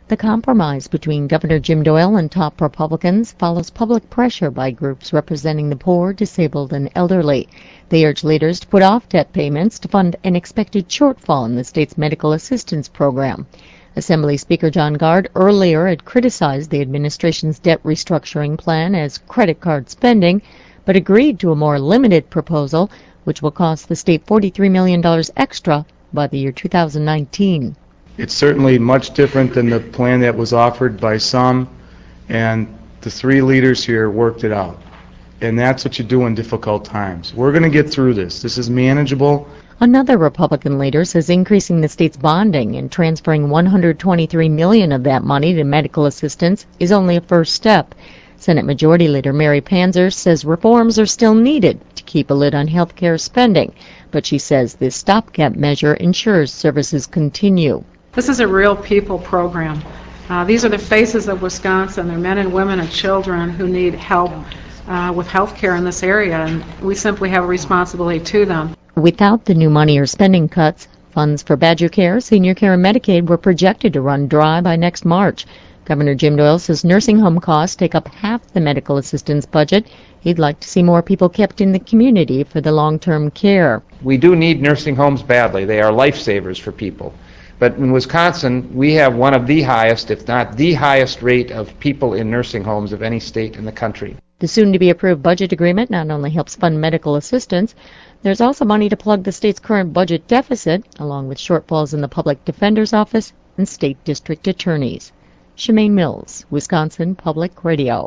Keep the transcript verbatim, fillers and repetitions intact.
The compromise between Governor Jim Doyle and top Republicans follows public pressure by groups representing the poor, disabled, and elderly. They urge leaders to put off debt payments to fund an expected shortfall in the state's medical assistance program. Assembly Speaker John Gard earlier had criticized the administration's debt restructuring plan as credit card spending, but agreed to a more limited proposal, which will cost the state forty-three million dollars extra by the year two thousand nineteen. It's certainly much different than the plan that was offered by some, and the three leaders here worked it out. And that's what you do in difficult times. We're going to get through this. This is manageable. Another Republican leader says increasing the state's bonding and transferring one hundred twenty-three million dollars of that money to medical assistance is only a first step. Senate Majority Leader Mary Panzer says reforms are still needed to keep a lid on health care spending, but she says this stopgap measure ensures services continue. This is a real people program. Uh, these are the faces of Wisconsin. They're men and women and children who need help uh, with health care in this area, and we simply have a responsibility to them. Without the new money or spending cuts, funds for Badger Care, Senior Care, and Medicaid were projected to run dry by next March. Governor Jim Doyle says nursing home costs take up half the medical assistance budget. He'd like to see more people kept in the community for the long-term care. We do need nursing homes badly. They are lifesavers for people. But in Wisconsin, we have one of the highest, if not the highest rate of people in nursing homes of any state in the country. The soon-to-be-approved budget agreement not only helps fund medical assistance, there's also money to plug the state's current budget deficit, along with shortfalls in the public defender's office and state district attorneys. Shemaine Mills, Wisconsin Public Radio.